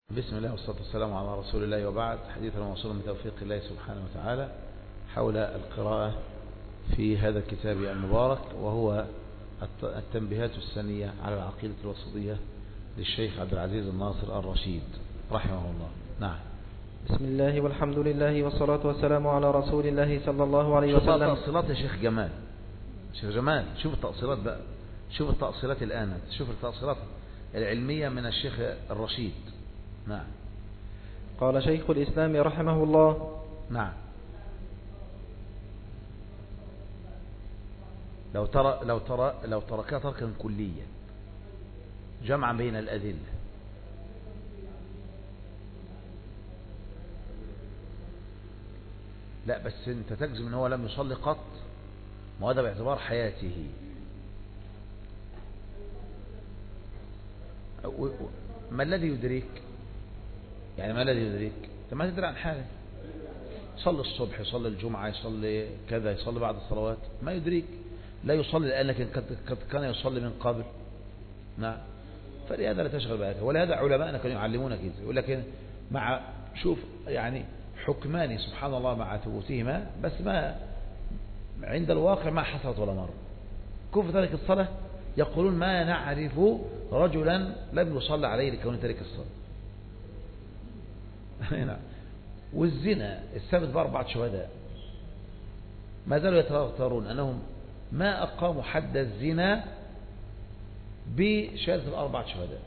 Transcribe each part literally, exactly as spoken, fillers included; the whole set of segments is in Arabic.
بسم الله والصلاة والسلام على رسول الله، وبعد. حديثنا موصول من توفيق الله سبحانه وتعالى حول القراءة في هذا الكتاب المبارك، وهو التنبيهات السنية على العقيدة الوسطية للشيخ عبد العزيز الناصر الرشيد رحمه الله. نعم. بسم الله والحمد لله والصلاة والسلام على رسول الله صلى الله عليه وسلم. شوف التأصيلات يا شيخ جمال، شيخ جمال، شوف التأصيلات بقى، شوف التأصيلات الآن، شوف التأصيلات العلمية من الشيخ الرشيد. نعم. قال شيخ الإسلام رحمه الله. نعم. لو ترى لو ترى لو تركها تركا كليا جمعا بين الأدلة، لا بس انت تجزم ان هو لم يصلي قط، ما هذا باعتبار حياته. ما الذي يدريك؟ يعني ما الذي يدريك؟ انت ما تدري عن حاله. يصلي الصبح، يصلي الجمعة، يصلي كذا، يصلي بعد الصلوات، ما يدريك. لا يصلي الآن لكن قد كان يصلي من قبل. نعم. فلهذا لا تشغل بالك. ولهذا علماءنا كانوا يعلمونك كده، يقول لك مع شوف يعني حكمان سبحان الله مع ثبوتهما، بس ما عند الواقع ما حصلت ولا مرة. كفر تارك الصلاة يقولون ما نعرف رجلا لم يصلى عليه لكون تارك الصلاة. نعم. والزنا الثابت بأربعة شهداء ما زالوا يتغطرون أنهم ما أقاموا حد الزنا بشهادة الأربعة شهداء،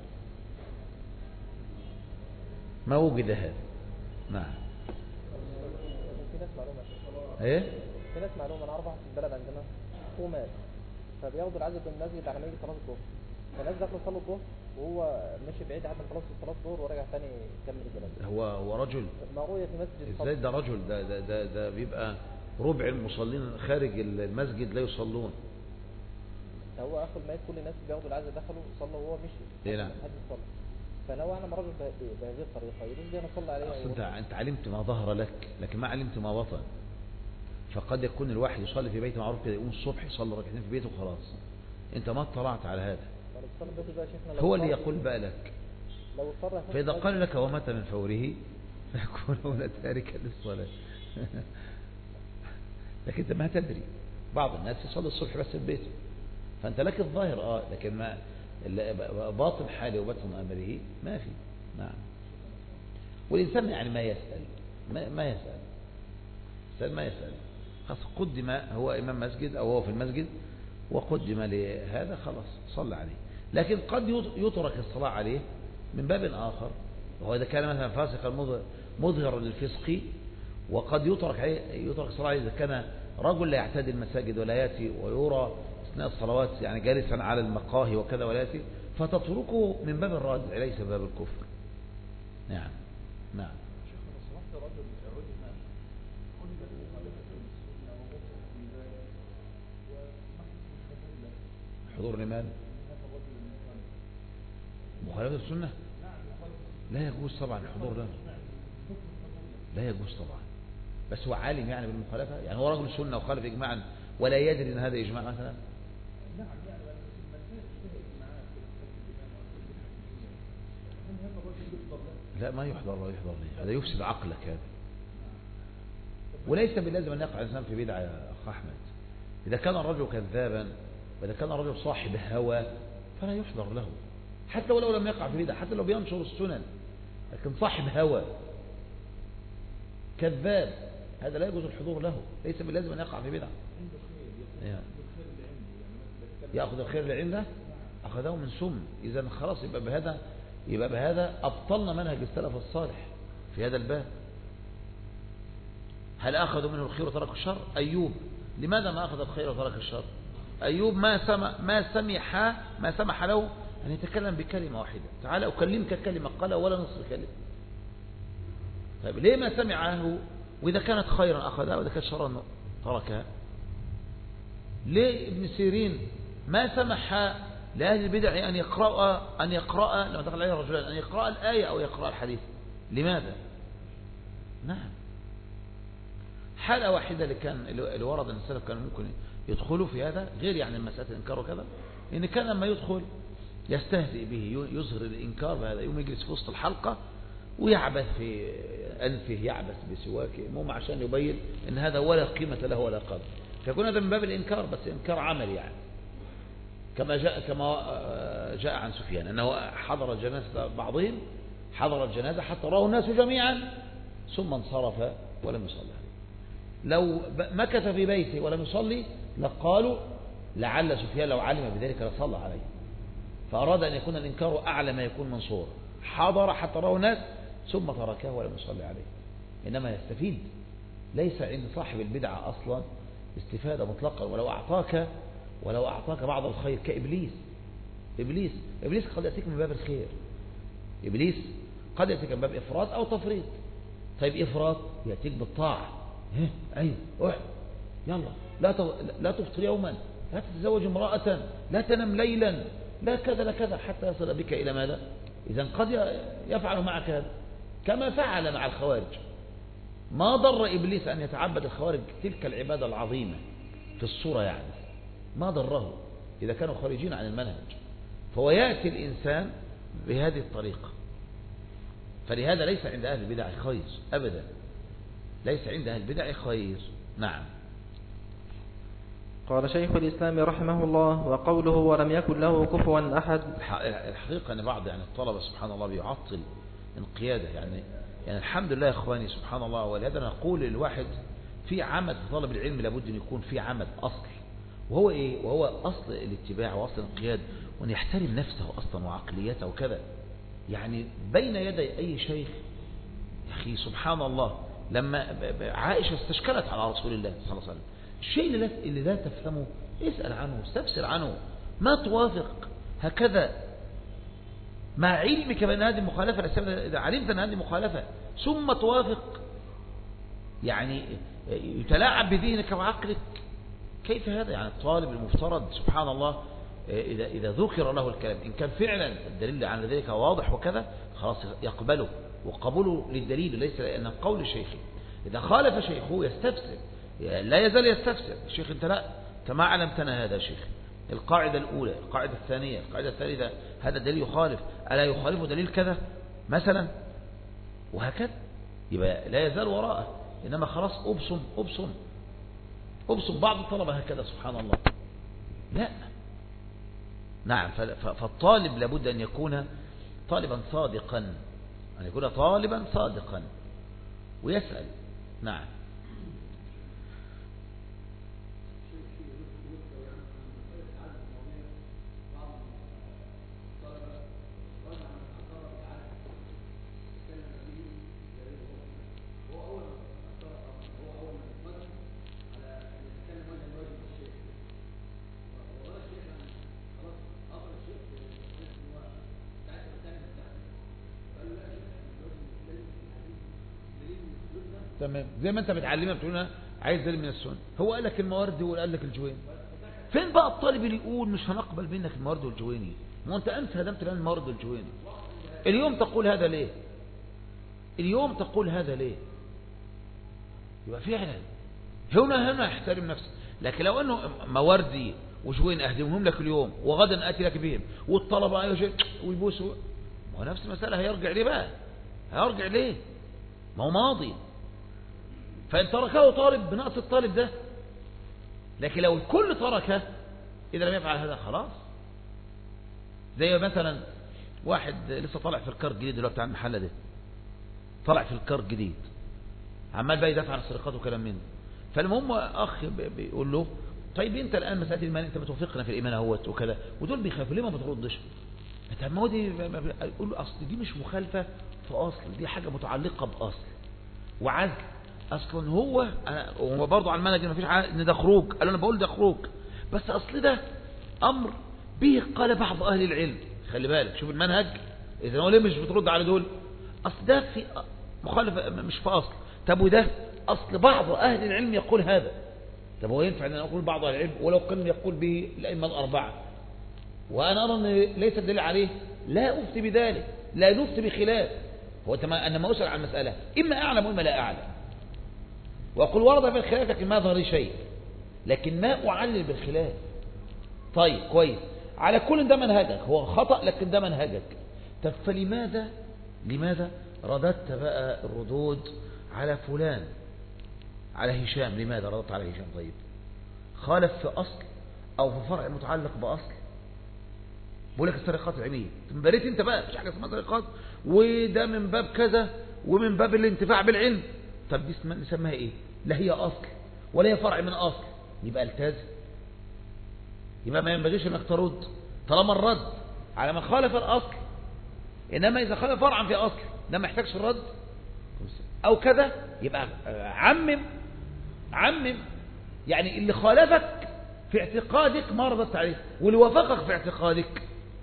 ما وجد هذا. نعم. في ناس معلومة ايه في ناس معلومة أنا أعرفها في البلد عندنا هو مات، فبياخدوا العزل من المسجد على ما يجي صلاة الظهر، فالناس دخلوا صلوا الظهر وهو ماشي بعيد عشان خلاص صلاة الظهر ورجع ثاني يكمل الجنازة. هو هو رجل ما رؤية في مسجد ازاي ده رجل؟ ده ده ده, ده بيبقى ربع المصلين خارج المسجد لا يصلون. هو أخو الميت كل الناس بياخدوا العزل دخلوا صلوا وهو مشي. ايه نعم. حد يصلي، فلو أنا رجل بهذه الطريقة يجوز لي أنا أصلي عليه. أصل انت انت علمت ما ظهر لك لكن ما علمت ما بطن. فقد يكون الواحد يصلي في بيته معروف كده، يقوم الصبح يصلي ركعتين في بيته وخلاص. انت ما اطلعت على هذا. هو اللي يقول بقى لك. فإذا قال لك ومات من فوره فيكون تاركا للصلاة. لكن انت ما تدري، بعض الناس يصلي الصبح بس في بيته، فانت لك الظاهر اه لكن ما باطن حاله وباطن امره ما في. نعم. والانسان يعني ما يسأل ما, ما يسأل الانسان ما يسأل خلاص. قدم هو امام مسجد او هو في المسجد وقدم لهذا خلاص صلى عليه. لكن قد يترك الصلاة عليه من باب آخر، وهو إذا كان مثلا فاسقا مظهر للفسق، وقد يترك يترك الصلاة عليه إذا كان رجل لا يعتدي المساجد ولا يأتي ويرى أثناء الصلوات يعني جالسا على المقاهي وكذا ولا يأتي، فتتركه من باب الردع ليس باب الكفر. نعم. نعم. حضور لماذا؟ مخالفة السنة لا يجوز طبعا الحضور له، لا يجوز طبعا. بس هو عالم يعني بالمخالفة، يعني هو رجل سنة وخالف إجماعا ولا يدري أن هذا إجماع مثلا. لا ما يحضر لا يحضر لي، هذا يفسد عقلك هذا. وليس بلازم أن يقع الإنسان في بدعة يا أخ أحمد. إذا كان الرجل كذابا وإذا كان الرجل صاحب هوى فلا يحضر له، حتى ولو لم يقع في بدعة، حتى لو بينشر السنن، لكن صاحب هوى كذاب هذا لا يجوز الحضور له، ليس باللازم أن يقع في بدعة. يأخذ الخير اللي عنده أخذه من سم. إذا خلاص يبقى بهذا يبقى بهذا أبطلنا منهج السلف الصالح في هذا الباب. هل أخذوا منه الخير وتركوا الشر؟ أيوب لماذا ما أخذ الخير وترك الشر؟ أيوب ما سمح ما سمح ما سمح له أن يتكلم بكلمة واحدة. تعالى أكلمك كلمة قال ولا نصف كلمة. طيب ليه ما سمعه؟ وإذا كانت خيرا أخذها وإذا كانت شرا تركها. ليه ابن سيرين ما سمح لأهل البدع أن يقرأ أن يقرأ لما دخل عليه رجلان أن يقرأ الآية أو يقرأ الحديث؟ لماذا؟ نعم. حالة واحدة اللي كان اللي ورد أن السلف كانوا ممكن يدخلوا في هذا، غير يعني المسألة الإنكار وكذا، إن كان لما يدخل يستهزئ به، يظهر الإنكار بهذا، يوم يجلس في وسط الحلقة ويعبث في أنفه، يعبث بسواكه، المهم عشان يبين أن هذا ولا قيمة له ولا قدر، فيكون هذا من باب الإنكار، بس إنكار عملي يعني، كما جاء كما جاء عن سفيان أنه حضر جنازة بعضهم، حضر الجنازة حتى رأوا الناس جميعا ثم انصرف ولم يصلي عليه. لو مكث في بيته ولم يصلي لقالوا لعل سفيان لو علم بذلك لصلى عليه، فأراد أن يكون الإنكار أعلى ما يكون منصورا، حضر حتى رأوا الناس ثم تركه ولم يصلي عليه، إنما يستفيد. ليس عند صاحب البدعة أصلا استفادة مطلقة، ولو أعطاك ولو أعطاك بعض الخير كإبليس. إبليس إبليس قد يأتيك من باب الخير، إبليس قد يأتيك من باب إفراط أو تفريط. طيب إفراط يأتيك بالطاعة، أيوه روح يلا لا لا تفطر يوما، لا تتزوج امرأة، لا تنم ليلا، لا كذا لا كذا، حتى يصل بك إلى ماذا؟ إذن قد يفعل معك هذا كما فعل مع الخوارج. ما ضر إبليس أن يتعبد الخوارج تلك العبادة العظيمة في الصورة يعني، ما ضره إذا كانوا خارجين عن المنهج. فهو يأتي الإنسان بهذه الطريقة. فلهذا ليس عند أهل البدع خير أبدا، ليس عند أهل البدع خير. نعم. قال شيخ الإسلام رحمه الله: وقوله ولم يكن له كفوا أحد. الحقيقة أن بعض يعني الطلبة سبحان الله بيعطل انقياده يعني يعني الحمد لله يا إخواني سبحان الله. ولهذا نقول للواحد في عمد في طلب العلم لابد أن يكون في عمد أصل، وهو إيه؟ وهو أصل الاتباع وأصل الانقياد، وأن يحترم نفسه أصلا وعقليته وكذا. يعني بين يدي أي شيخ يا أخي سبحان الله، لما عائشة استشكلت على رسول الله صلى الله عليه وسلم، الشيء اللي لا, اللي لا تفهمه اسأل عنه، استفسر عنه، ما توافق هكذا مع علمك بأن هذه مخالفة. إذا علمت أن هذه مخالفة ثم توافق، يعني يتلاعب بذهنك وعقلك، كيف هذا؟ يعني الطالب المفترض سبحان الله إذا, إذا ذكر له الكلام إن كان فعلا الدليل على ذلك واضح وكذا خلاص يقبله، وقبوله للدليل ليس لأن قول شيخه. إذا خالف شيخه يستفسر، لا يزال يستفسر. الشيخ انت لا انت ما علمتنا هذا شيخ. القاعدة الأولى، القاعدة الثانية، القاعدة الثالثة، هذا الدليل يخالف، ألا يخالف دليل كذا مثلا، وهكذا. يبقى لا يزال وراءه، إنما خلاص أبصم أبصم أبصم. بعض الطلبة هكذا سبحان الله. لا نعم. فالطالب لابد أن يكون طالبا صادقا، أن يكون طالبا صادقا ويسأل. نعم. تمام. زي ما انت بتعلمها بتقول لنا عايز دليل من السنه، هو قال لك الموارد وقال لك الجويني، فين بقى الطالب اللي يقول مش هنقبل منك الموارد والجويني؟ ما انت انت هدمت الان الموارد والجويني. اليوم تقول هذا ليه؟ اليوم تقول هذا ليه؟ يبقى فعلا هنا هنا احترم نفسك. لكن لو انه مواردي وجويني اهدمهم لك اليوم وغدا اتي لك بهم والطلبه ايوه ويبوسوا، ما هو نفس المساله هيرجع ليه بقى؟ هيرجع ليه؟ ما هو ماضي. فإن تركه طالب بنقص الطالب ده، لكن لو الكل تركه إذا لم يفعل هذا خلاص. زي مثلا واحد لسه طالع في الكار الجديد اللي هو بتاع المحل ده، طالع في الكار الجديد عمال بقى يدافع عن السرقات وكلام منه. فالمهم أخ بيقول له طيب أنت الآن مسألة الإيمان أنت بتوافقنا في الإيمان اهوت وكذا، ودول بيخافوا ليه ما بتردش؟ طب ما هو دي يقول له أصل دي مش مخالفة في أصل، دي حاجة متعلقة بأصل وعزل. اصلا هو هو برضه على المنهج ما فيش ان ده خروج، قال انا بقول ده خروج، بس اصل ده امر به قال بعض اهل العلم. خلي بالك شوف المنهج، اذا هو ليه مش بترد على دول؟ اصل ده في مخالفه مش في اصل. طب وده اصل بعض اهل العلم يقول هذا. طب هو ينفع ان انا اقول بعض اهل العلم ولو كان يقول به الائمه الاربعه وانا ارى ان ليس الدليل عليه؟ لا افتي بذلك، لا نفتي بخلاف. هو انا ما اسال عن المساله اما اعلم واما لا اعلم، وأقول ورد في الخلاف لكن ما ظهر شيء، لكن ما أعلل بالخلاف. طيب كويس، على كل ده منهجك، هو خطأ لكن ده منهجك. طب فلماذا لماذا رددت بقى الردود على فلان، على هشام. لماذا رددت على هشام؟ طيب خالف في أصل أو في فرع متعلق بأصل. بقول لك السرقات العلمية، بريت انت بقى مش حاجة اسمها سرقات، وده من باب كذا ومن باب الانتفاع بالعلم. طب دي نسميها ايه؟ لا هي أصل ولا هي فرع من أصل، يبقى التزم. يبقى ما ينبغيش انك ترد طالما الرد على من خالف الأصل. إنما إذا خالف فرعا في أصل ده ما يحتاجش الرد أو كذا، يبقى عمم عمم. يعني اللي خالفك في اعتقادك ما ردت عليه، واللي وافقك في اعتقادك.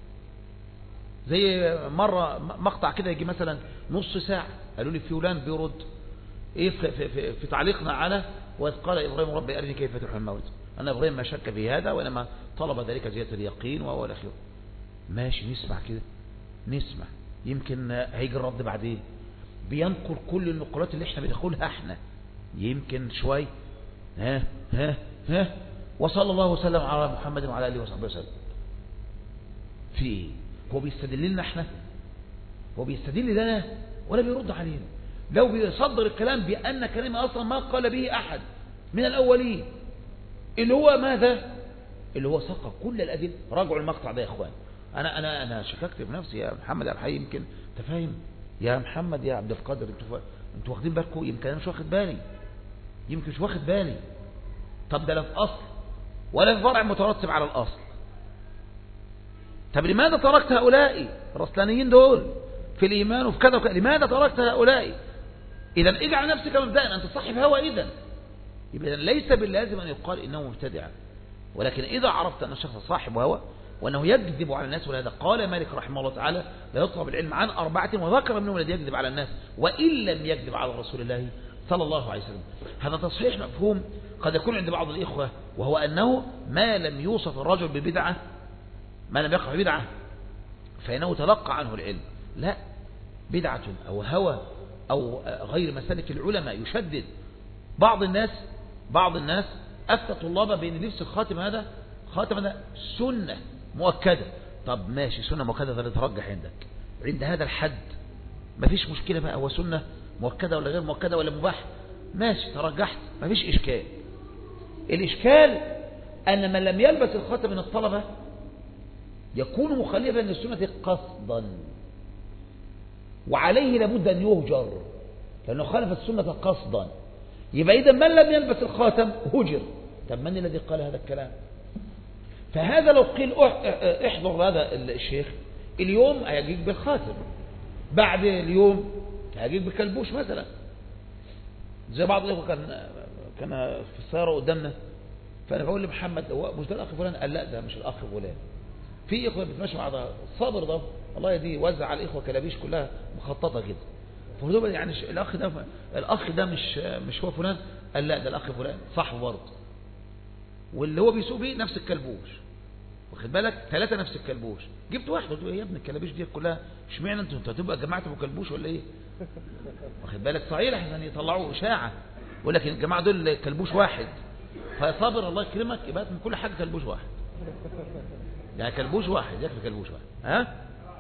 زي مرة مقطع كده يجي مثلا نص ساعة، قالوا لي فلان بيرد ايه في, في, في, في تعليقنا على وإذ قال إبراهيم ربي أرني كيف تحيي الموتى. أنا إبراهيم ما شك في هذا وإنما طلب ذلك زيادة اليقين وهو الأخير. ماشي نسمع كده، نسمع يمكن هيجي الرد بعدين. بينقل كل النقولات اللي احنا بنقولها احنا، يمكن شوي ها ها ها وصلى الله وسلم على محمد وعلى اله وصحبه وسلم. في ايه؟ هو بيستدل لنا احنا؟ هو بيستدل لنا ولا بيرد علينا؟ لو بيصدر الكلام بأن كلمة أصلا ما قال به أحد من الأولين، اللي هو ماذا؟ اللي هو سقط كل الأدلة. راجعوا المقطع ده يا اخوان. انا انا انا شككت في نفسي يا محمد يا الحي، يمكن انت فاهم يا محمد يا عبد القادر، انتوا انتوا واخدين بالكم؟ يمكن انا مش واخد بالي، يمكن مش واخد بالي. طب ده لا في اصل ولا في فرع مترتب على الاصل. طب لماذا تركت هؤلاء الرسلانيين دول في الايمان وفي كذا وكذا؟ لماذا تركت هؤلاء؟ اذا اجعل نفسك مبدأ، انت صاحب هوى. اذا يبقى ليس باللازم ان يقال انه مبتدع، ولكن اذا عرفت ان الشخص صاحب هوى وأنه يكذب على الناس، ولهذا قال مالك رحمه الله تعالى لا يطلب العلم عن أربعة، وذكر منهم الذي يكذب على الناس وإن لم يكذب على رسول الله صلى الله عليه وسلم. هذا تصحيح مفهوم قد يكون عند بعض الإخوة، وهو أنه ما لم يوصف الرجل ببدعة، ما لم يقع بدعة فإنه تلقى عنه العلم. لا، بدعة أو هوى أو غير مسالك العلماء يشدد. بعض الناس بعض الناس أفتى طلابا بأن لبس الخاتم هذا خاتم هذا سنة مؤكدة. طب ماشي، سنة مؤكدة ده ترجح عندك عند هذا الحد، مفيش مشكلة بقى، هو سنة مؤكدة ولا غير مؤكدة ولا مباح، ماشي ترجحت، مفيش إشكال. الإشكال أن من لم يلبس الخاتم من الطلبة يكون مخالفا للسنة قصدا، وعليه لابد أن يهجر لأنه خالف السنة قصدا. يبقى إذا من لم يلبس الخاتم هجر. طب من الذي قال هذا الكلام؟ فهذا لو قيل احضر هذا الشيخ اليوم هيجيك بالخاتم، بعد اليوم هيجيك بكلبوش مثلا. زي بعض الإخوة كان كان في السيارة قدامنا، فأنا بقول لمحمد هو مش ده الأخ فلان؟ قال لا ده مش الأخ فلان. في إخوة بتمشي مع ده الصابر ده الله يديه وزع على الإخوة كلابيش كلها مخططة كده، فهو يعني الأخ ده الأخ ده مش مش هو فلان؟ قال لا ده الأخ فلان صاحبه برضه، واللي هو بيسوق بيه نفس الكلبوش، واخد بالك؟ ثلاثة نفس الكلبوش. جبت واحد قلت له يا ابن الكلابيش دي كلها اشمعنى انتوا انتوا هتبقى جماعه ابو كلبوش ولا ايه؟ واخد بالك؟ صحيح احسن يطلعوا اشاعه، ولكن الجماعه دول كلبوش واحد، فصابر الله يكرمك يبقى من كل حاجه كلبوش واحد، يعني كلبوش واحد يكفي كلبوش واحد. ها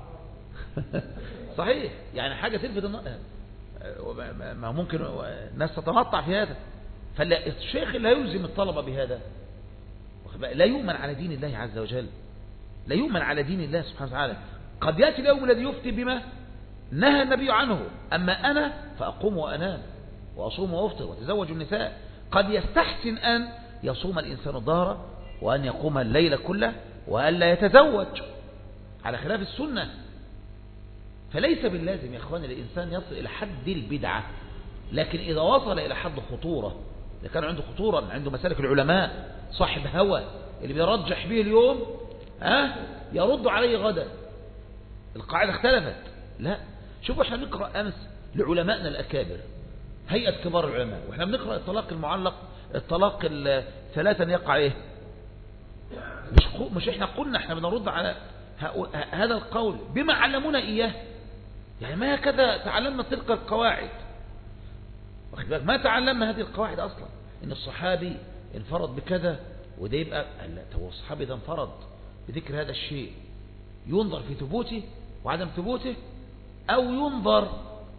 صحيح، يعني حاجه تلفت النظر، ما ممكن الناس تتنطع في هذا. فالشيخ لا يلزم الطلبه بهذا، لا يؤمن على دين الله عز وجل، لا يؤمن على دين الله سبحانه وتعالى. قد يأتي اليوم الذي يفتي بما نهى النبي عنه، أما أنا فأقوم وأنام وأصوم وأفطر وأتزوج النساء. قد يستحسن أن يصوم الإنسان الظهر وأن يقوم الليل كله وأن لا يتزوج على خلاف السنة. فليس باللازم يا أخواني الإنسان يصل إلى حد البدعة، لكن إذا وصل إلى حد خطورة، إذا كان عنده خطورة، عنده مسالك العلماء، صاحب هوى اللي بيرجح به اليوم ها يرد عليه غدا، القاعدة اختلفت. لا، شوفوا احنا بنقرأ أمس لعلمائنا الأكابر، هيئة كبار العلماء، واحنا بنقرأ الطلاق المعلق، الطلاق الثلاثة يقع ايه؟ مش مش احنا قلنا احنا بنرد على هذا القول بما علمونا إياه، يعني ما هكذا تعلمنا تلك القواعد، ما تعلمنا هذه القواعد أصلا، إن الصحابي انفرد بكذا وده يبقى لا، هو الصحابي ده انفرد بذكر هذا الشيء، ينظر في ثبوته وعدم ثبوته، أو ينظر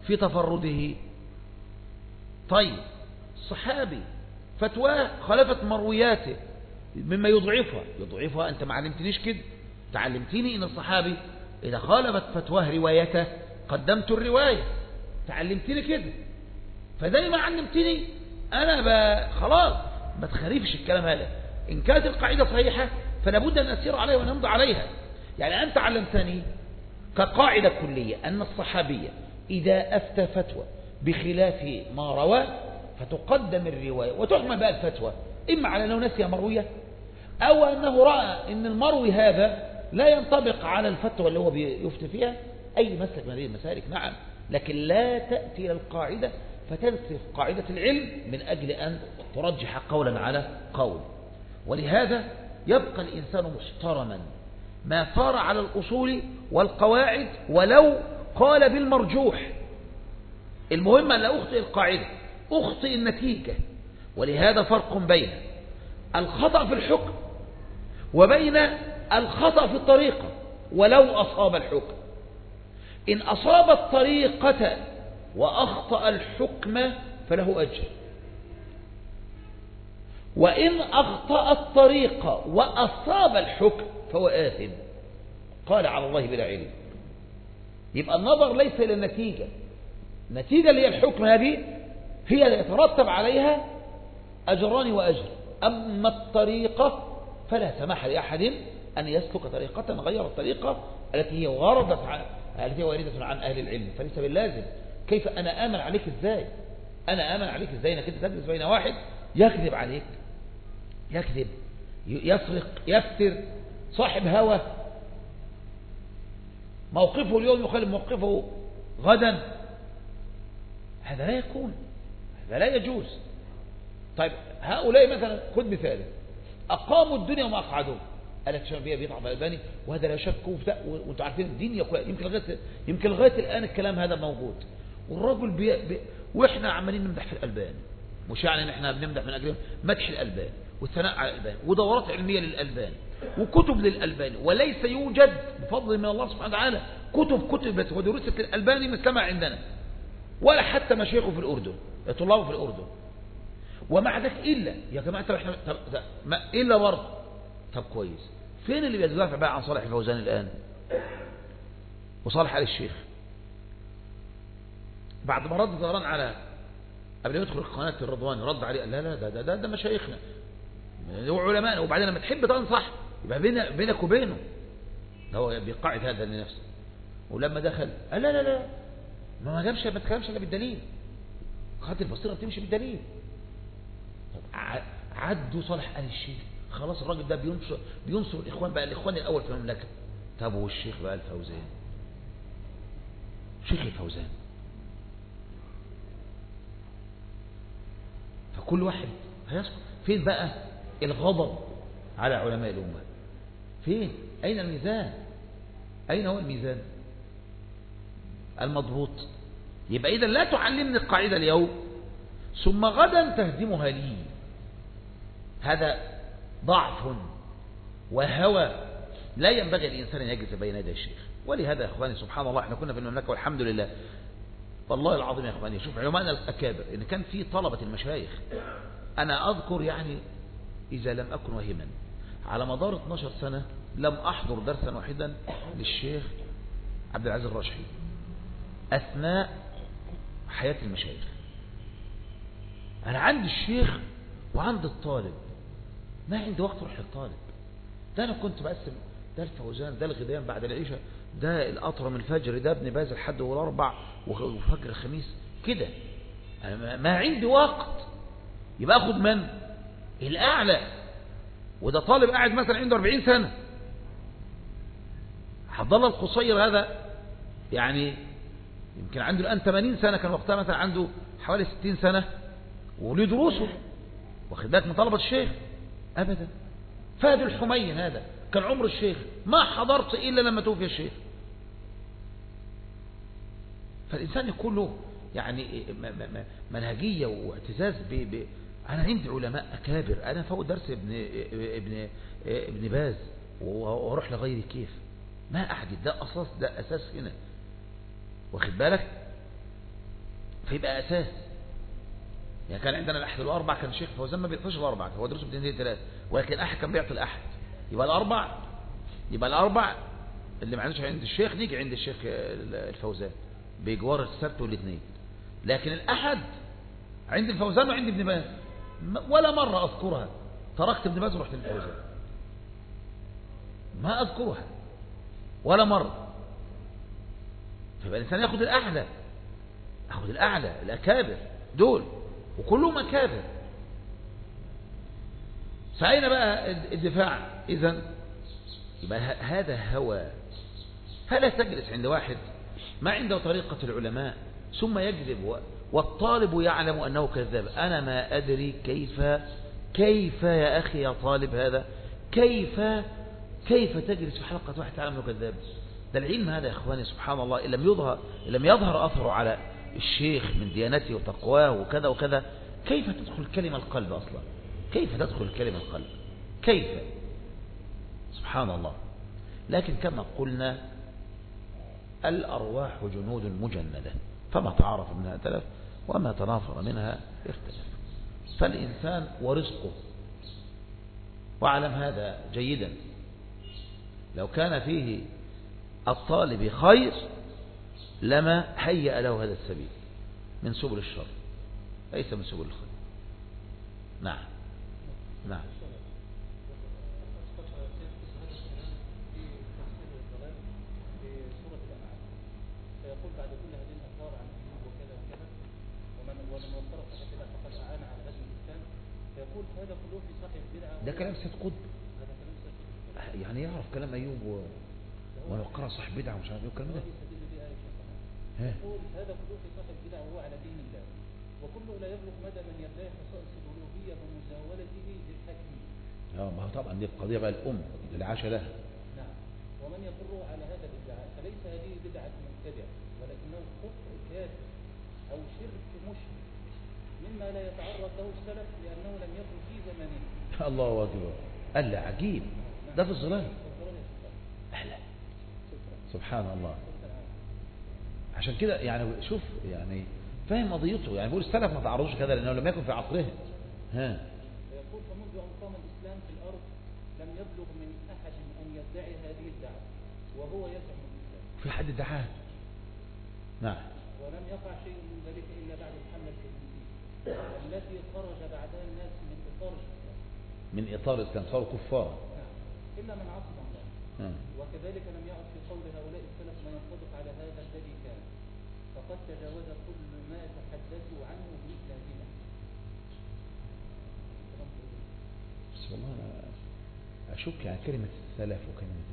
في تفرده. طيب صحابي فتواه خالفت مروياته مما يضعفها يضعفها أنت ما علمتنيش كده، تعلمتني إن الصحابي إذا خالفت فتواه روايته قدمت الرواية، تعلمتني كده. فزي ما علمتني أنا خلاص ما تخريفش الكلام هذا. إن كانت القاعدة صحيحة فلا بد أن أسير عليها ونمضي عليها. يعني أنت علمتني كقاعدة كلية أن الصحابية إذا أفتى فتوى بخلاف ما روى فتقدم الرواية وتحمل بقى الفتوى، إما على أنه نسي مروية أو أنه رأى أن المروي هذا لا ينطبق على الفتوى اللي هو بيفتي فيها. أي مسلك من هذه المسالك نعم، لكن لا تأتي إلى القاعدة فتنسف قاعدة العلم من أجل أن ترجح قولا على قول. ولهذا يبقى الإنسان محترما ما صار على الأصول والقواعد ولو قال بالمرجوح. المهم أن لا أخطئ القاعدة، أخطئ النتيجة. ولهذا فرق بين الخطأ في الحكم وبين الخطأ في الطريقة ولو أصاب الحكم. إن أصاب الطريقة وأخطأ الحكم فله أجر، وإن أخطأ الطريقة وأصاب الحكم فهو آثم، قال على الله بلا علم. يبقى النظر ليس إلى النتيجة، النتيجة اللي هي الحكم هذه هي اللي يترتب عليها أجران وأجر. أما الطريقة فلا سماح لأحد أن يسلك طريقة غير الطريقة التي هي واردت عن التي هي واردة عن أهل العلم، فليس باللازم. كيف أنا آمن عليك إزاي؟ أنا آمن عليك إزاي إنك أنت تجلس بين واحد يكذب عليك، يكذب، يسرق، يفتر، صاحب هوى، موقفه اليوم يخالف موقفه غدا، هذا لا يكون، هذا لا يجوز. طيب هؤلاء مثلا خذ مثال، أقاموا الدنيا وما أقعدوه. قالت شبابية بيطلع في الألباني وهذا لا شك، وانتم عارفين الدنيا كلها يمكن لغاية يمكن لغاية الآن الكلام هذا موجود. والرجل بي بي واحنا عمالين نمدح في الألباني، مش يعني ان احنا بنمدح من أجل مدح الألباني والثناء على الألباني ودورات علمية للألباني وكتب للألباني، وليس يوجد بفضل من الله سبحانه وتعالى كتب كتبت ودرست للألباني مثلما عندنا، ولا حتى مشايخه في الأردن، طلابه في الأردن. ومع ذلك إلا يا جماعة احنا إلا برضه. طب كويس، فين اللي بيدافع بقى عن صالح الفوزان الآن وصالح آل الشيخ بعد ما رد زهران على قبل ما يدخل قناة الرضوان رد عليه؟ لا لا ده ده ده, ده مشايخنا وعلماءنا. وبعدين لما تحب تنصح يبقى بينك بينك وبينه، ده هو بيقاعد هذا لنفسه. ولما دخل قال لا لا لا ما ما جابش ما تكلمش الا بالدليل، خاطر البصيره بتمشي بالدليل. طب عدوا صالح آل الشيخ، خلاص الراجل ده بينصر بينصر الاخوان بقى، الاخوان الاول في المملكه. طب والشيخ بقى الفوزان، شيخ الفوزان، فكل واحد هيسقط. فين بقى الغضب على علماء الأمة؟ فين؟ أين الميزان؟ أين هو الميزان المضبوط؟ يبقى إذا لا تعلمني القاعدة اليوم ثم غدا تهدمها لي، هذا ضعف وهوى لا ينبغي الإنسان أن يجلس بين يدي الشيخ. ولهذا يا إخواني سبحان الله احنا كنا في المملكة والحمد لله، والله العظيم يا إخواني شوف علماءنا الأكابر إن كان في طلبة المشايخ. أنا أذكر يعني إذا لم أكن وهما على مدار اثناشر سنة لم أحضر درسا واحدا للشيخ عبد العزيز الرشحي أثناء حياة المشايخ. أنا عندي الشيخ وعند الطالب، ما عندي وقت أروح للطالب. ده أنا كنت بقسم ده الفوزان، ده الغديان بعد العشاء، ده الأطرم الفجر، ده ابن باز الحد والأربع وفجر الخميس كده. أنا ما عندي وقت. يبقى أخذ من الأعلى، وده طالب قاعد مثلا عنده أربعين سنة. عبد الله القصير هذا يعني يمكن عنده الآن ثمانين سنة، كان وقتها مثلا عنده حوالي ستين سنة وليه دروسه، واخد بالك من طلبة الشيخ أبدا. فهد الحمين هذا كان عمر الشيخ، ما حضرت إلا لما توفي الشيخ. فالإنسان يكون له يعني منهجية واعتزاز ب... ب... أنا عندي علماء أكابر، أنا فوق درس ابن ابن ابن باز وأروح لغيري كيف؟ ما أحدث، ده أساس، ده أساس هنا، واخد بالك؟ فيبقى أساس. يعني كان عندنا الأحد والأربع، كان الشيخ فوزان ما بيعطيش الأربع، هو دروسه بدين ثلاثة، ولكن أحد كان بيعطي الأحد. يبقى الأربع يبقى الأربع اللي ما عندوش عند الشيخ نيجي عند الشيخ الفوزان بجوار السبت والاثنين. لكن الأحد عند الفوزان وعند ابن باز، ولا مرة أذكرها تركت ابن باز ورحت للفوزان، ما أذكرها ولا مرة. فيبقى الإنسان يأخذ الأعلى، أخذ الأعلى الأكابر دول، وكلهم أكابر. فأين بقى الدفاع؟ إذن يبقى هذا هوى. فلا تجلس عند واحد ما عنده طريقة العلماء ثم يكذب، والطالب يعلم أنه كذاب. أنا ما أدري كيف كيف يا أخي يا طالب هذا، كيف كيف تجلس في حلقة واحد تعلم أنه كذاب؟ ده العلم هذا يا إخواني سبحان الله، إن لم يظهر إن لم يظهر أثره على الشيخ من ديانته وتقواه وكذا وكذا، كيف تدخل كلمة القلب أصلا؟ كيف تدخل كلمة القلب؟ كيف؟ سبحان الله. لكن كما قلنا الأرواح جنود مجندة، فما تعارف منها ائتلف وما تنافر منها اختلف. فالإنسان ورزقه، واعلم هذا جيدا، لو كان فيه الطالب خير لما هيأ له هذا السبيل من سبل الشر، ليس من سبل الخير. نعم نعم. فيقول بعد كل هذه الأخبار عن أيوب وكذا وكذا ومن ومن وفر صحة فقد أعان على هدم الإسلام، فيقول هذا كله في صحيح البدعة. ده كلام سيد قطب، هذا كلام سيد قطب، يعني يعرف كلام أيوب و... ويقرأ صاحب بدعة ومش عارف ايه والكلام ده. يقول هذا كله في صحيح البدعة وهو على دين الله، وكله لا يبلغ مدى من يدعي خصائص الألوهية بمزاولته للحكم. اه ما هو طبعا دي القضية بقى الأم اللي عاش لها. نعم. ومن يقر على هذا الادعاء فليس هذه بدعة مبتدع، ولكنه كفر كافر أو شرك مشرك مما لا يتعرض له السلف لأنه لم يكن في زمانه. الله أكبر. قال عجيب، ده في الظلال. أهلا سبحان الله. عشان كده يعني شوف يعني فاهم قضيته، يعني بيقول السلف ما تعرضوش كذا لأنه لم يكن في عصرهم. ها يقول فمنذ أن قام الإسلام في الأرض لم يبلغ من أحد أن يدعي هذه الدعوة وهو يزعم الإسلام. في حد ادعاها؟ نعم. ولم يقع شيء من ذلك إلا بعد الحملة الإنجليزية التي خرج بعدها الناس من إطار الإسلام. من إطار الإسلام صاروا كفارا. نعم. إلا من عصم الله. نعم. وكذلك لم يعد في قول هؤلاء السلف ما ينطبق على هذا الذي كان، فقد تجاوز كل ما تحدثوا عنه مثل هذه. بس والله أنا أشك يعني كلمة السلف وكلمة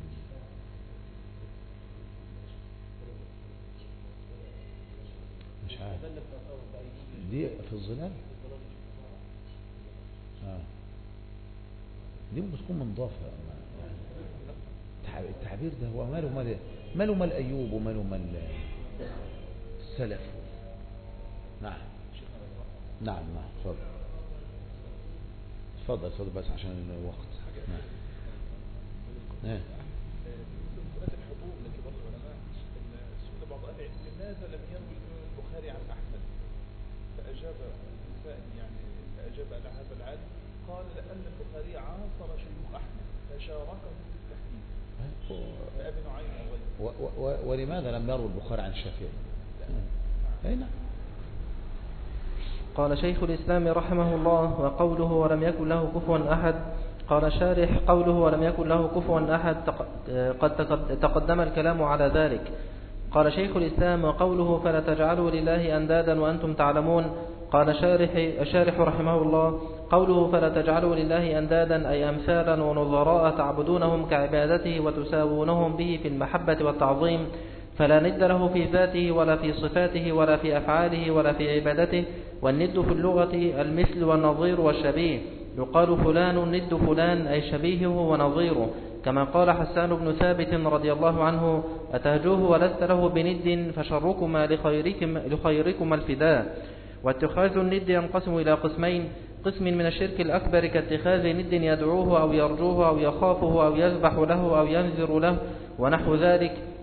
مش عارف دي في الظلال. آه. دي ممكن تكون منضافة يعني التعبير ده هو ماله مال ماله مال أيوب وماله مال السلف. نعم نعم نعم. تفضل تفضل تفضل بس عشان الوقت. نعم نعم. سؤال الحضور لكبار العلماء، سئل بعض أهل العلم لماذا لم يروي الإمام البخاري عن أحمد؟ فأجاب الإنسان يعني فأجاب على هذا العالم قال لأن البخاري عاصر شيوخ أحمد فشاركه في التحديث فأبي نعيم وغيره. ولماذا لم يروي البخاري عن الشافعي؟ أي نعم. قال شيخ الإسلام رحمه الله وقوله ولم يكن له كفوا أحد. قال شارح قوله ولم يكن له كفوا أحد قد تقدم الكلام على ذلك. قال شيخ الإسلام وقوله فلا تجعلوا لله أندادا وأنتم تعلمون. قال شارح, شارح رحمه الله قوله فلا تجعلوا لله أندادا أي أمثالا ونظراء تعبدونهم كعبادته وتساوونهم به في المحبة والتعظيم، فلا ند له في ذاته ولا في صفاته ولا في أفعاله ولا في عبادته. والند في اللغة المثل والنظير والشبيه، يقال فلان ند فلان أي شبيهه ونظيره، كما قال حسان بن ثابت رضي الله عنه أتهجوه ولست له بند فشركما لخيركم لخيركما الفداء. واتخاذ الند ينقسم إلى قسمين: قسم من الشرك الأكبر كاتخاذ ند يدعوه أو يرجوه أو يخافه أو يذبح له أو ينذر له ونحو ذلك،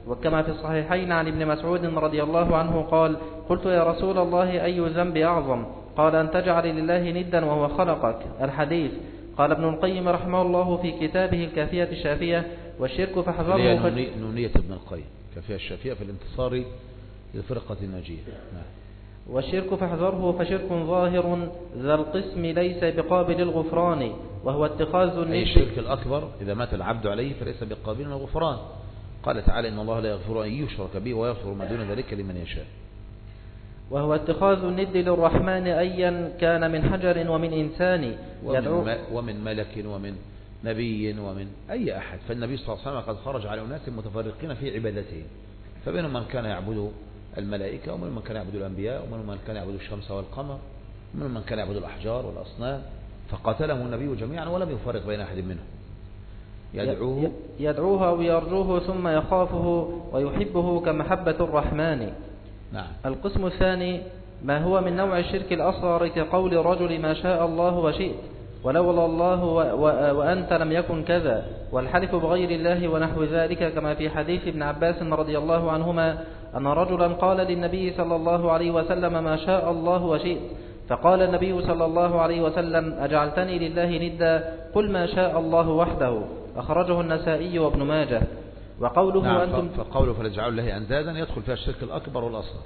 وكما في الصحيحين عن ابن مسعود رضي الله عنه قال: قلت يا رسول الله أي ذنب أعظم؟ قال: أن تجعل لله ندا وهو خلقك. الحديث. قال ابن القيم رحمه الله في كتابه الكافية الشافية: والشرك فاحذره. فش... نونية ابن القيم كافية الشافية في الانتصار للفرقة الناجية. نعم. والشرك فاحذره فشرك ظاهر ذا القسم ليس بقابل الغفران، وهو اتخاذ الند. أي الشرك الأكبر إذا مات العبد عليه فليس بقابل الغفران. قال تعالى: إن الله لا يغفر أن يشرك به ويغفر ما دون ذلك لمن يشاء. وهو اتخاذ الند للرحمن أيا كان من حجر ومن إنسان ومن, ومن ملك ومن نبي ومن أي أحد. فالنبي صلى الله عليه وسلم قد خرج على أناس متفرقين في عبادتهم، فبينهم من كان يعبد الملائكة، ومنهم من كان يعبد الأنبياء، ومنهم من كان يعبد الشمس والقمر، ومنهم من كان يعبد الأحجار والأصنام، فقاتلهم النبي جميعا ولم يفرق بين أحد منهم. يدعوه يدعوه أو يرجوه ثم يخافه ويحبه كمحبة الرحمن. نعم. القسم الثاني ما هو من نوع الشرك الأصغر كقول الرجل ما شاء الله وشئت ولولا الله و و وأنت لم يكن كذا، والحلف بغير الله ونحو ذلك، كما في حديث ابن عباس رضي الله عنهما أن رجلا قال للنبي صلى الله عليه وسلم ما شاء الله وشئت، فقال النبي صلى الله عليه وسلم أجعلتني لله ندا؟ قل ما شاء الله وحده. أخرجه النسائي وابن ماجه. وقوله نعم. أنتم فقوله فلجعلوا له أندادا يدخل فيها الشرك الأكبر والأصغر.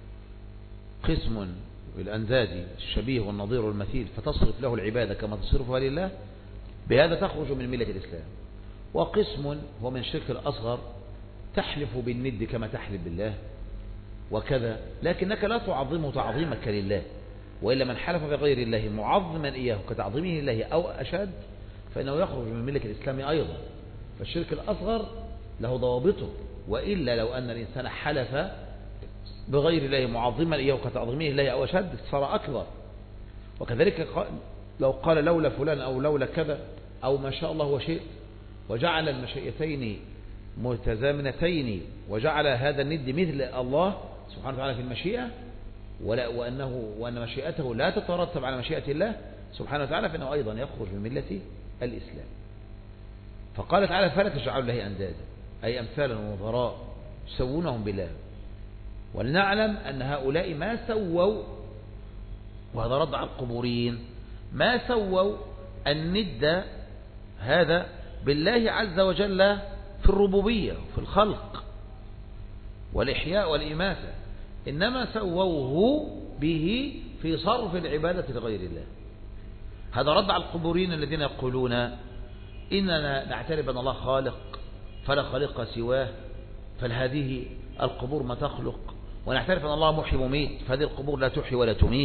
قسم بالأنداد الشبيه والنظير والمثيل فتصرف له العبادة كما تصرفها لله، بهذا تخرج من ملة الإسلام. وقسم هو من الشرك الأصغر تحلف بالند كما تحلف بالله وكذا، لكنك لا تعظمه تعظيمك لله، وإلا من حلف بغير الله معظما إياه كتعظيمه لله أو أشد فإنه يخرج من ملة الإسلام أيضا. فالشرك الأصغر له ضوابطه، وإلا لو أن الإنسان حلف بغير الله معظما إياه كتعظيمه لله أو أشد صار أكبر. وكذلك لو قال لولا فلان أو لولا كذا أو ما شاء الله وشئت، وجعل المشيئتين متزامنتين، وجعل هذا الند مثل الله سبحانه وتعالى في المشيئة، ولا وأنه وأن مشيئته لا تترتب على مشيئة الله سبحانه وتعالى، فإنه أيضا يخرج من ملة الإسلام. فقال تعالى: فلا تجعلوا له أندادا، أي أمثالا ونظراء يسوونهم بالله. ولنعلم أن هؤلاء ما سووا، وهذا رد على القبورين، ما سووا الند هذا بالله عز وجل في الربوبية في الخلق والإحياء والإماتة، إنما سووه به في صرف العبادة لغير الله. هذا رد على القبورين الذين يقولون إننا نعترف أن الله خالق فلا خالق سواه، فهذه القبور ما تخلق، ونعترف أن الله محيي وميت فهذه القبور لا تحيي ولا تميت.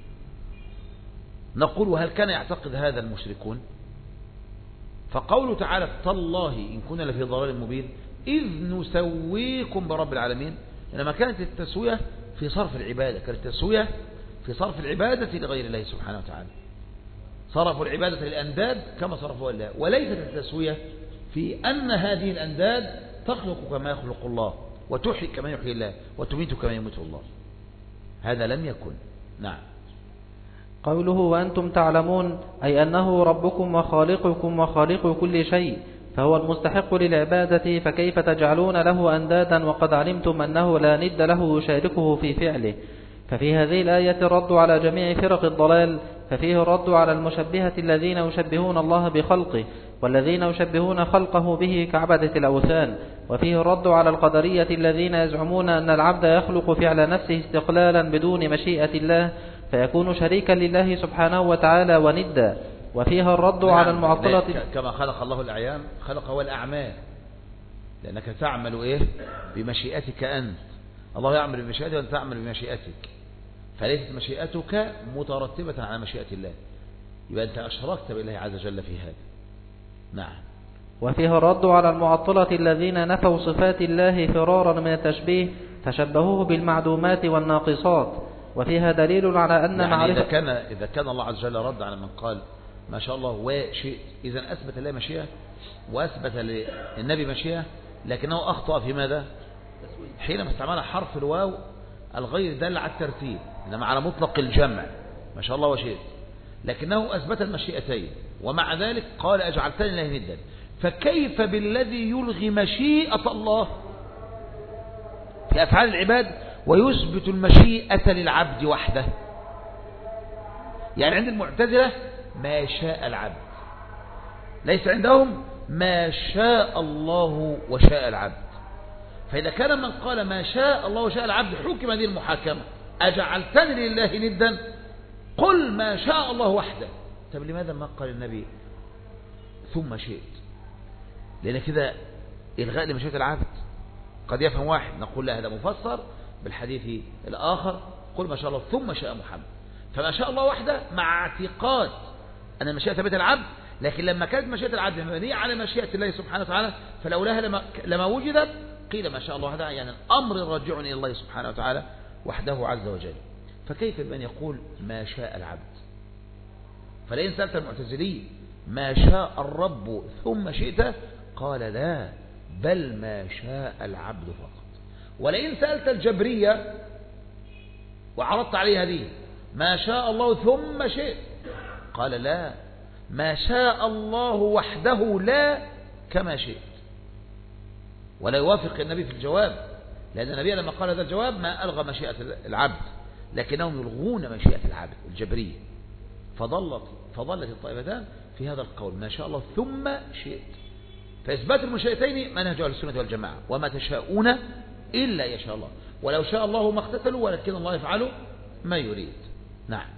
نقول: وهل كان يعتقد هذا المشركون؟ فقوله تعالى: تالله إن كنا لفي ضلال مبين إذ نسويكم برب العالمين، إنما كانت التسوية في صرف العبادة، كانت التسوية في صرف العبادة لغير الله سبحانه وتعالى. صرفوا العبادة للأنداد كما صرفوا الله، وليست التسوية في أن هذه الأنداد تخلق كما يخلق الله، وتحيي كما يحيي الله، وتميت كما يميت الله. هذا لم يكن. نعم. قوله وأنتم تعلمون أي أنه ربكم وخالقكم وخالق كل شيء، فهو المستحق للعبادة، فكيف تجعلون له أندادا وقد علمتم أنه لا ند له يشاركه في فعله. ففي هذه الآية الرد على جميع فرق الضلال، ففيه الرد على المشبهة الذين يشبهون الله بخلقه، والذين يشبهون خلقه به كعبدة الأوثان، وفيه الرد على القدرية الذين يزعمون أن العبد يخلق فعل نفسه استقلالا بدون مشيئة الله، فيكون شريكا لله سبحانه وتعالى وندا. وفيها الرد نعم. على المعطلة كما خلق الله الأعيان خلق هو الأعمال، لأنك تعمل إيه بمشيئتك أنت، الله يعمل بمشيئتك وأنت تعمل بمشيئتك، فليست مشيئتك مترتبة على مشيئة الله، يبقى أنت أشركت بالله عز وجل في هذا. نعم. وفيها الرد على المعطلة الذين نفوا صفات الله فرارا من التشبيه، فشبهوه بالمعدومات والناقصات. وفيها دليل على أن يعني معرفة إذا كان إذا كان الله عز وجل رد على من قال ما شاء الله وشئت، إذا أثبت الله مشيئة وأثبت للنبي مشيئة، لكنه أخطأ في ماذا؟ حينما استعمل حرف الواو الغير دال على الترتيب، إنما على مطلق الجمع ما شاء الله وشئت، لكنه أثبت المشيئتين، ومع ذلك قال أجعلتني لله ندا. فكيف بالذي يلغي مشيئة الله في أفعال العباد ويثبت المشيئة للعبد وحده. يعني عند المعتزلة ما شاء العبد، ليس عندهم ما شاء الله وشاء العبد. فإذا كان من قال ما شاء الله وشاء العبد حكم هذه المحاكمة، أجعلتني لله ندا؟ قل ما شاء الله وحده. طب لماذا ما قال النبي ثم شئت؟ لأن كده إلغاء لمشيئة العبد. قد يفهم واحد نقول لا، هذا مفسر بالحديث الآخر قل ما شاء الله ثم شاء محمد. فما شاء الله وحده مع اعتقاد أن المشيئة ثبت العبد، لكن لما كانت مشيئة العبد مبنية على مشيئة الله سبحانه وتعالى فلولاها لما, لما وجدت قيل ما شاء الله وحده، يعني الأمر راجع إلى الله سبحانه وتعالى وحده عز وجل. فكيف بأن يقول ما شاء العبد؟ فلئن سألت المعتزلي ما شاء الرب ثم شئت قال لا، بل ما شاء العبد فقط. ولئن سألت الجبرية وعرضت عليه هذه ما شاء الله ثم شئت قال لا، ما شاء الله وحده لا كما شئت. ولا يوافق النبي في الجواب، لأن النبي لما قال هذا الجواب ما ألغى مشيئة العبد، لكنهم يلغون مشيئة العبد الجبرية. فضلت فضلت الطائفتان في هذا القول ما شاء الله ثم شئت. فإثبات المشيئتين منهج أهل السنة والجماعة، وما تشاءون إلا يشاء الله، ولو شاء الله ما اقتتلوا ولكن الله يفعل ما يريد. نعم.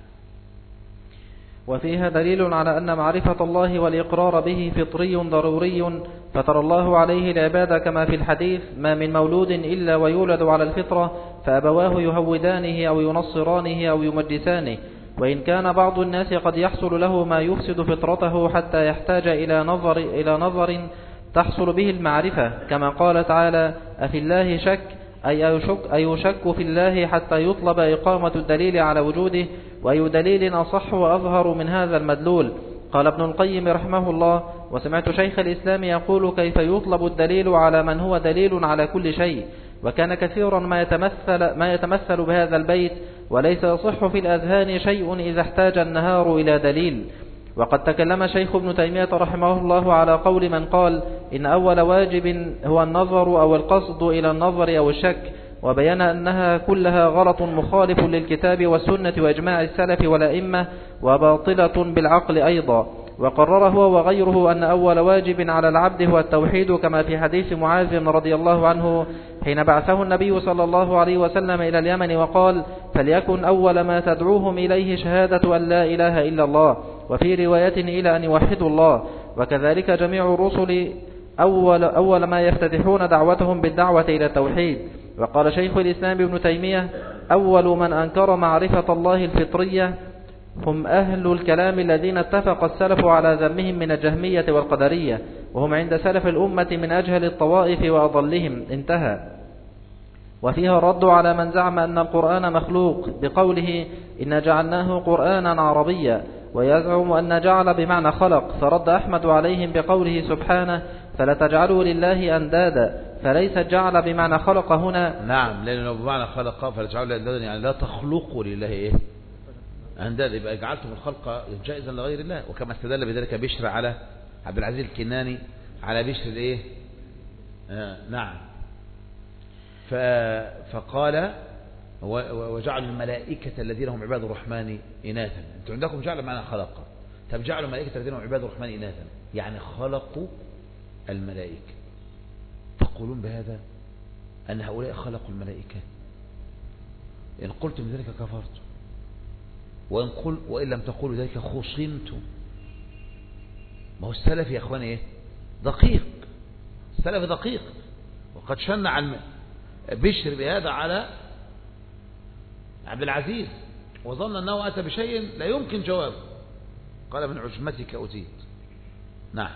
وفيها دليل على أن معرفة الله والإقرار به فطري ضروري، فطر الله عليه العباد كما في الحديث ما من مولود إلا ويولد على الفطرة فأبواه يهودانه أو ينصرانه أو يمجسانه. وإن كان بعض الناس قد يحصل له ما يفسد فطرته حتى يحتاج إلى نظر, إلى نظر تحصل به المعرفة، كما قال تعالى أفي الله شك أي يشك, أي يشك في الله حتى يطلب إقامة الدليل على وجوده، وأي دليل أصح وأظهر من هذا المدلول. قال ابن القيم رحمه الله وسمعت شيخ الإسلام يقول كيف يطلب الدليل على من هو دليل على كل شيء. وكان كثيرا ما يتمثل, ما يتمثل بهذا البيت وليس يصح في الأذهان شيء إذا احتاج النهار إلى دليل. وقد تكلم شيخ ابن تيمية رحمه الله على قول من قال إن أول واجب هو النظر أو القصد إلى النظر أو الشك، وبيان أنها كلها غلط مخالف للكتاب والسنة وإجماع السلف والأئمة وباطلة بالعقل أيضا. وقرر هو وغيره أن أول واجب على العبد هو التوحيد، كما في حديث معاذ رضي الله عنه حين بعثه النبي صلى الله عليه وسلم إلى اليمن وقال فليكن أول ما تدعوهم إليه شهادة أن لا إله إلا الله، وفي رواية إلى أن يوحدوا الله. وكذلك جميع الرسل أول, أول ما يفتتحون دعوتهم بالدعوة إلى التوحيد. وقال شيخ الإسلام ابن تيمية أول من أنكر معرفة الله الفطرية هم أهل الكلام الذين اتفق السلف على ذمهم من الجهمية والقدرية، وهم عند سلف الأمة من أجهل الطوائف وأضلهم. انتهى. وفيها الرد على من زعم أن القرآن مخلوق بقوله إن جعلناه قرآنا عربيا، ويزعم أن جعل بمعنى خلق، فرد أحمد عليهم بقوله سبحانه فلا تجعلوا لله أندادا، فليس جعل بمعنى خلق هنا. نعم، لأنه بمعنى خلق فلا تجعلوا لله أندادا يعني لا تخلقوا لله إيه أندادا، يبقى جعلتم الخلق جائزا لغير الله. وكما استدل بذلك بشر على عبد العزيز الكناني على بشر الإيه آه نعم ف... فقال وجعل الملائكة الذين هم عباد الرحمن إناثا. أنتم عندكم جعل معنى خلق، طب جعلوا الملائكة الذين هم عباد الرحمن إناثا يعني خلقوا الملائكة. تقولون بهذا أن هؤلاء خلقوا الملائكة؟ إن قلتم ذلك كفرتم، وإن, قل وإن لم تقولوا ذلك خصمتم. ما هو السلف يا أخواني إيه دقيق، السلف دقيق، وقد شنع بشر بهذا على عبد العزيز وظن أنه أتى بشيء لا يمكن جوابه، قال من عجمتك أتيت. نعم.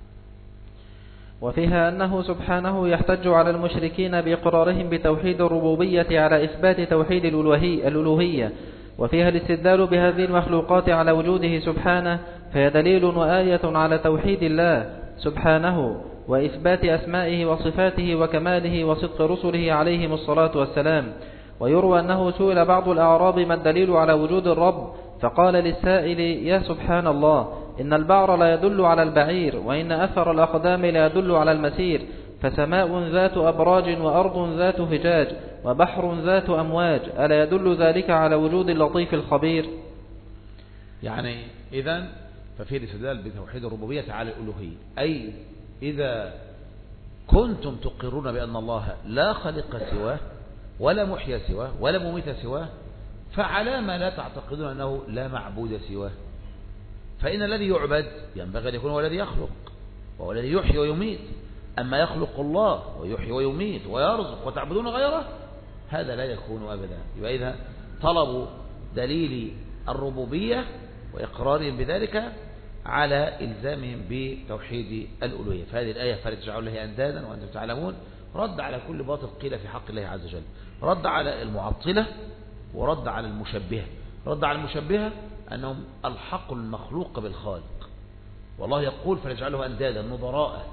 وفيها أنه سبحانه يحتج على المشركين بإقرارهم بتوحيد الربوبية على إثبات توحيد الألوهية، وفيها الاستدلال بهذه المخلوقات على وجوده سبحانه، فهي دليل وآية على توحيد الله سبحانه وإثبات أسمائه وصفاته وكماله وصدق رسله عليهم الصلاة والسلام. ويروى أنه سئل بعض الأعراب ما الدليل على وجود الرب، فقال للسائل يا سبحان الله إن البعر لا يدل على البعير، وإن أثر الأقدام لا يدل على المسير، فسماء ذات أبراج وأرض ذات فجاج، وبحر ذات أمواج، ألا يدل ذلك على وجود اللطيف الخبير؟ يعني إذن ففي الاستدلال بتوحيد الربوبية على الألوهية، أي إذا كنتم تقرون بأن الله لا خالق سواه ولا محيي سواه ولا مميت سواه، فعلى ما لا تعتقدون أنه لا معبود سواه؟ فإن الذي يعبد ينبغي أن يكون هو الذي يخلق وهو الذي يحيي ويميت. أما يخلق الله ويحيي ويميت ويرزق وتعبدون غيره، هذا لا يكون أبدا. يبقى إذا طلبوا دليل الربوبية وإقرارهم بذلك على إلزامهم بتوحيد الألوهية. فهذه الآية فلا تجعلوا له أندادا وأنتم تعلمون رد على كل باطل قيل في حق الله عز وجل، رد على المعطلة ورد على المشبهة. رد على المشبهة أنهم الحقوا المخلوق بالخالق، والله يقول فليجعله أندادا نظراء،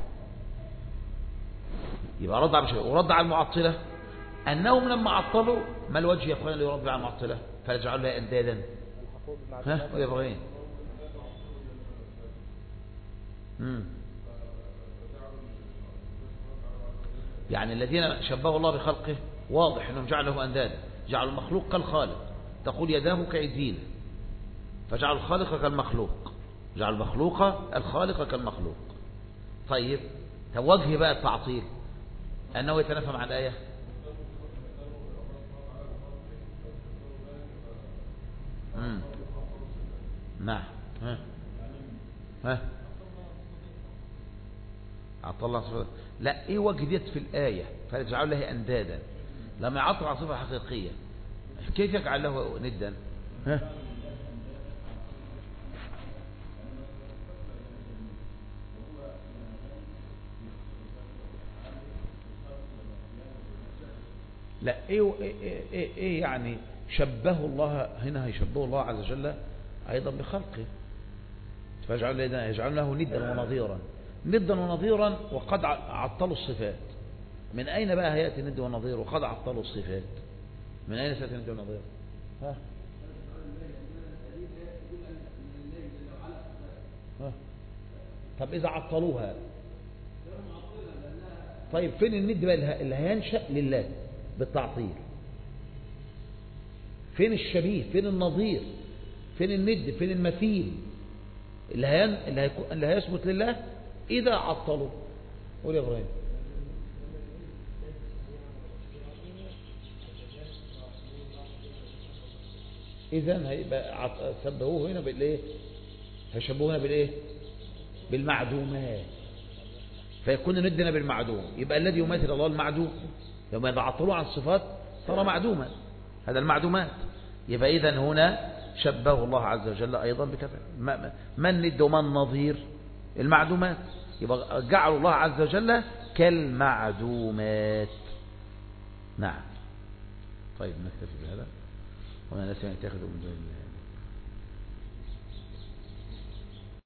يبقى رد على المشبهة. ورد على المعطلة أنهم لما عطلوا ما الوجه يا أخوان اللي يرد على المعطلة فليجعلوا له أندادا؟ ها ويبغين يعني الذين شبهوا الله بخلقه واضح أنهم جعله أندادا، جعلوا المخلوق كالخالق. تقول يداه كأيدينا، فجعلوا الخالق كالمخلوق، جعلوا المخلوق الخالق كالمخلوق. طيب توجه بقى التعطيل أنه يتنافى مع الآية. امم نعم. ها ها عطل الله صفة. لا، ايه وجه ديت في الآية فليجعلوا له أندادا؟ لما يعطل على صفة حقيقية كيف يجعل له ندا؟ ها لا ايه ايه, إيه, إيه يعني شبه الله هنا، هيشبه الله عز وجل أيضا بخلقه، فيجعل له ندا ونظيرا. ندا ونظيرا وقد عطلوا الصفات. من أين بقى هيأتي الند والنظير وقد عطلوا الصفات؟ من أين سيأتي الند والنظير؟ ها ها طب إذا عطلوها، طيب فين الند بقى اللي هينشأ لله بالتعطيل؟ فين الشبيه؟ فين النظير؟ فين الند؟ فين المثيل اللي هين... اللي, هيكون... اللي هيثبت لله إذا عطلوا؟ قول يا إبراهيم. إذن هيبقى عط... سبهوه هنا بالإيه؟ هيشبهوه هنا بالإيه؟ بالمعدومات، فيكون ندنا بالمعدوم. يبقى الذي يماثل الله المعدوم، لما يتعطلوا عن الصفات صار معدوما، هذا المعدومات. يبقى إذن هنا شبه الله عز وجل أيضا بكذا. ما الند وما النظير؟ المعدومات. يبقى جعل الله عز وجل كالمعدومات. نعم. طيب نكتفي بهذا وما نسي أن يتخذ من دون الله.